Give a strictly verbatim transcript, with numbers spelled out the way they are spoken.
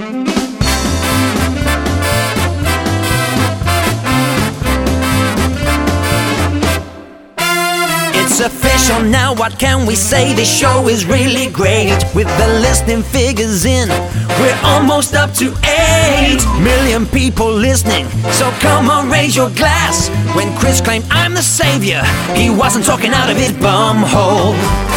It's official now, what can we say? This show is really great. With the listening figures in, we're almost up to eight million people listening. So come on, raise your glass. When Chris claimed I'm the savior, he wasn't talking out of his bum hole.